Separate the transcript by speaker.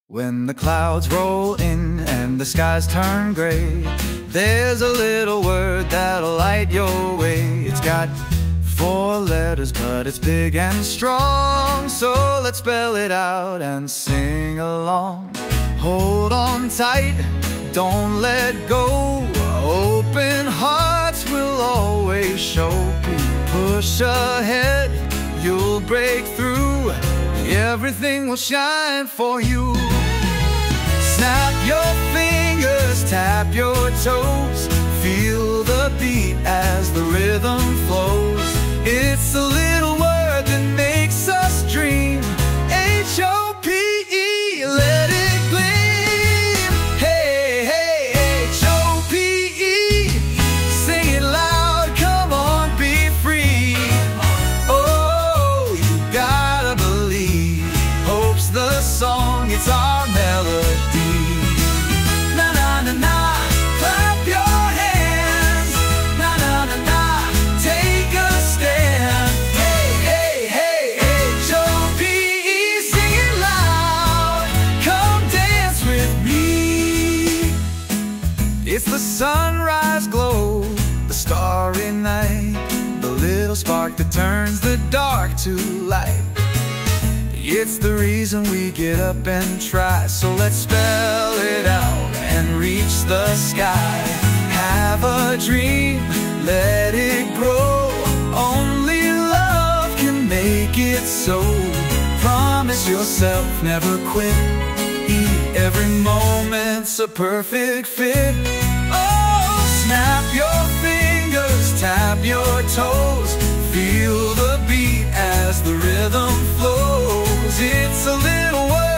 Speaker 1: When the clouds roll in and the skies turn gray, there's a little word that'll light your way. It's got 4 letters, but it's big and strong. So let's spell it out and sing along. Hold on tight, don't let go. Open hearts will always show. Push ahead, you'll break through. Everything will shine for you. Snap your fingers, tap your toes. Feel the beat as the rhythm flows. It's the little word that makes us dream. H-O-P-E, let it gleam. Hey, hey, H-O-P-E, sing it loud, come on, be free. Oh, you gotta believe, hope's the song, it's our melody. It's the sunrise glow, the starry night, the little spark that turns the dark to light. It's the reason we get up and try, so let's spell it out and reach the sky. Have a dream, let it grow, only love can make it so. Promise yourself never quit, every moment's a perfect fit. Oh, snap your fingers, tap your toes. Feel the beat as the rhythm flows. It's a little word